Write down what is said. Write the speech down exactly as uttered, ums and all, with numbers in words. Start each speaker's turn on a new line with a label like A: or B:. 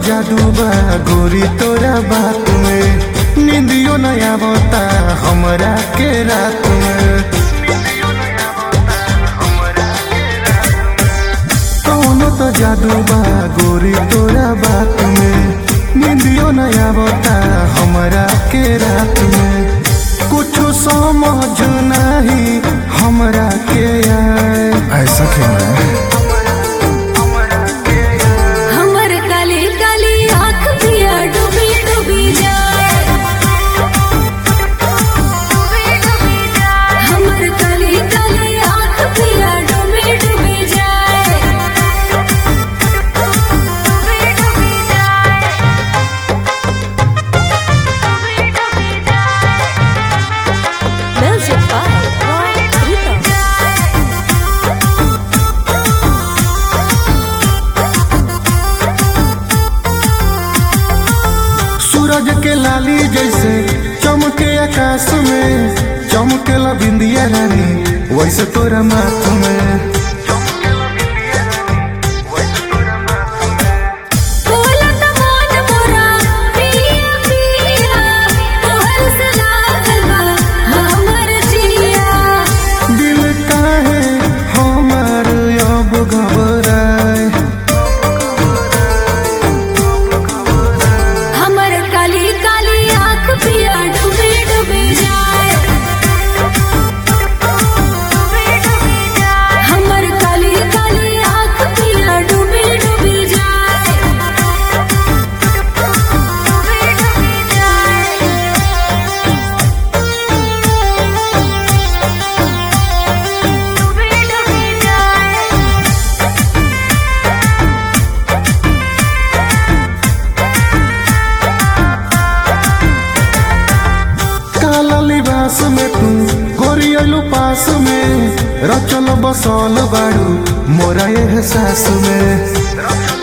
A: जादू बा गोरी तोरा बात में, नींदियो न आवता हमरा के रात में। कौनो तो जादू बा गोरी तोरा बात में, नींदियो न आवता हमरा के रात में। कुछ समझ नहीं हमरा के आए, ऐसा क्यों है? सूरज के लाली जैसे चमके आकाश में, चमके ला बिंदिया रानी वैसे तोरा माथ में। दिल काहे हमार अब घबराए, लिबास में तू गोरियलू पास में, रचल बसल बाड़ू मोरा एहसास में।